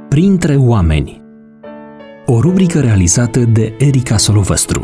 Printre oameni. O rubrică realizată de Erica Solovăstru.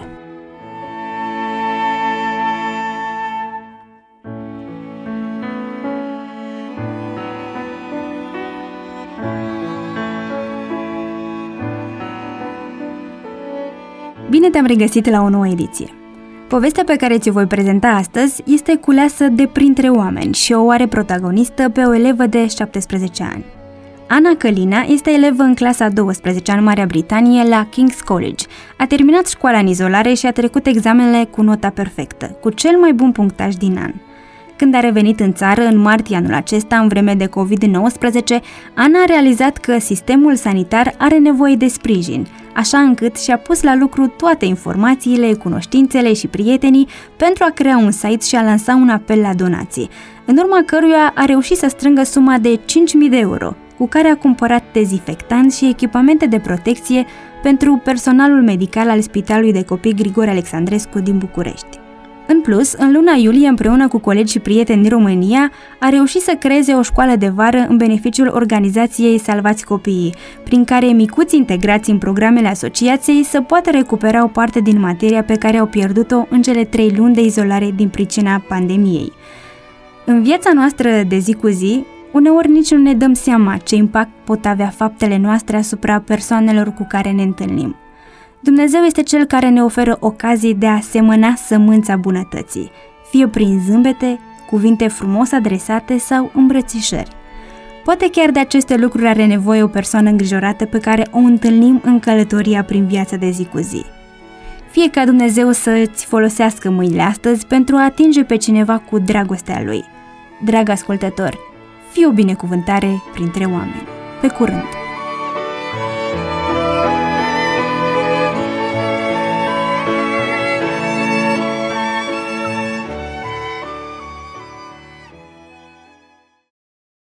Bine te-am regăsit la o nouă ediție. Povestea pe care ți-o voi prezenta astăzi este culeasă de printre oameni și o are protagonistă pe o elevă de 17 ani. Anna Călina este elevă în clasa 12 în Marea Britanie la King's College. A terminat școala în izolare și a trecut examenele cu nota perfectă, cu cel mai bun punctaj din an. Când a revenit în țară în martie anul acesta, în vreme de COVID-19, Ana a realizat că sistemul sanitar are nevoie de sprijin, așa încât și-a pus la lucru toate informațiile, cunoștințele și prietenii pentru a crea un site și a lansa un apel la donații, în urma căruia a reușit să strângă suma de 5.000 de euro, cu care a cumpărat dezinfectanți și echipamente de protecție pentru personalul medical al Spitalului de Copii Grigore Alexandrescu din București. În plus, în luna iulie, împreună cu colegi și prieteni din România, a reușit să creeze o școală de vară în beneficiul organizației Salvați Copiii, prin care micuți integrați în programele asociației să poată recupera o parte din materia pe care au pierdut-o în cele 3 luni de izolare din pricina pandemiei. În viața noastră de zi cu zi, uneori nici nu ne dăm seama ce impact pot avea faptele noastre asupra persoanelor cu care ne întâlnim. Dumnezeu este Cel care ne oferă ocazii de a semăna sămânța bunătății, fie prin zâmbete, cuvinte frumos adresate sau îmbrățișări. Poate chiar de aceste lucruri are nevoie o persoană îngrijorată pe care o întâlnim în călătoria prin viața de zi cu zi. Fie ca Dumnezeu să-ți folosească mâinile astăzi pentru a atinge pe cineva cu dragostea Lui. Drag ascultător, fii o binecuvântare printre oameni. Pe curând!